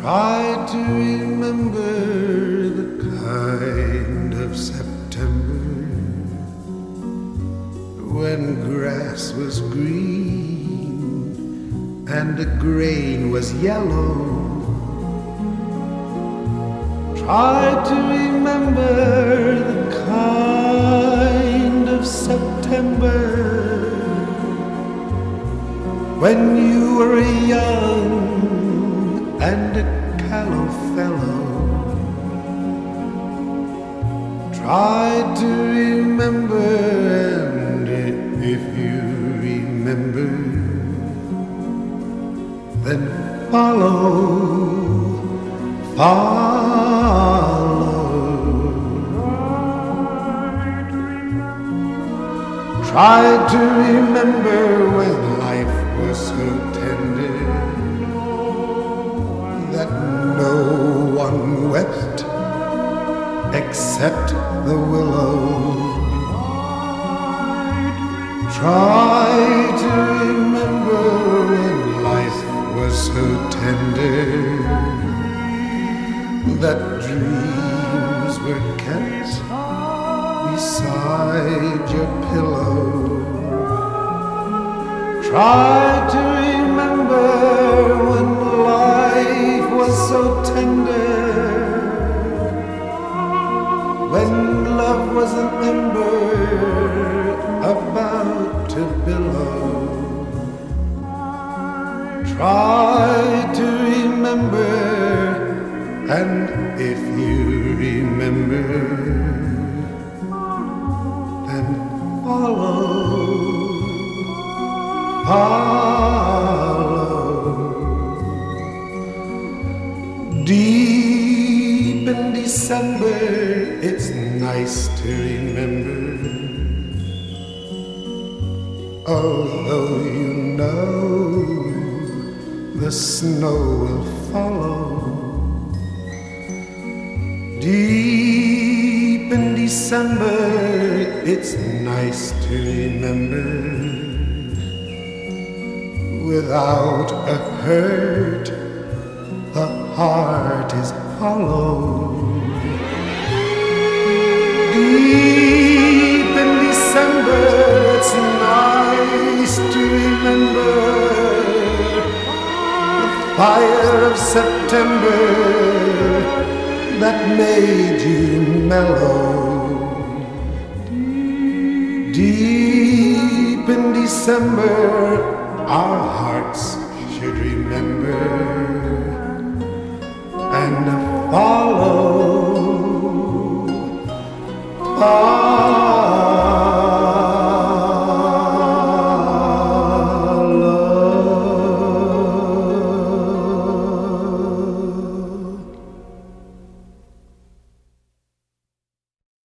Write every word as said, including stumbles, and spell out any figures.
Try to remember the kind of September when grass was green and the grain was yellow. Try to remember the kind of September when you were young and a callow fellow. Try to remember, and if you remember, then follow, follow. Try to remember when life was so tender that no one wept except the willow. Try to remember when life was so tender that dreams were kept beside your pillow. Try to remember when life was so tender, when love was an ember about to billow. Try to remember, and if you remember, then follow, follow. Deep in December, it's nice to remember, although you know the snow will follow. Deep in December, it's nice to remember, without a hurt, the heart is hollow. Deep in December, it's nice to remember the fire of September that made you mellow. Deep in December, our hearts should remember and follow, follow.